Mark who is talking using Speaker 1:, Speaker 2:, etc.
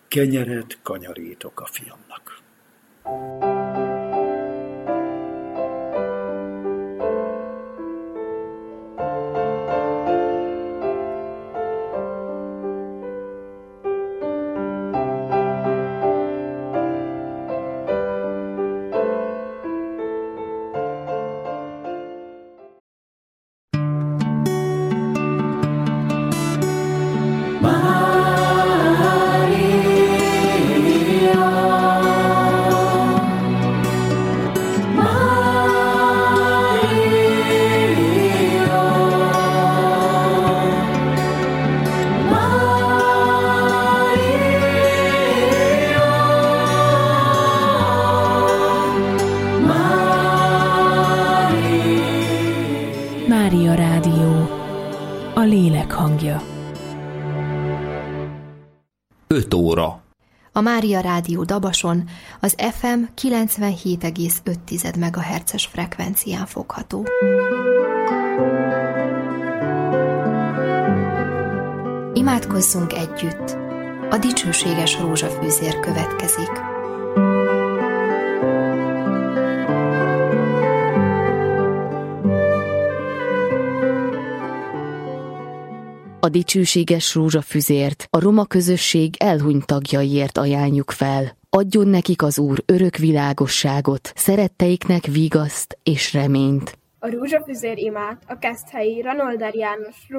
Speaker 1: kenyeret kanyarítok a fiamnak.
Speaker 2: Mária Rádió, a lélek hangja.
Speaker 3: 5 óra.
Speaker 4: A Mária Rádió Dabason az FM 97,5 MHz-es frekvencián fogható. Imádkozzunk együtt! A dicsőséges rózsafűzér következik.
Speaker 5: A dicsőséges rózsafüzért a roma közösség elhunyt tagjaiért ajánljuk fel. Adjon nekik az Úr örök világosságot, szeretteiknek vigaszt és reményt.
Speaker 6: A rózsafüzér imát a Keszthelyi Ranolder János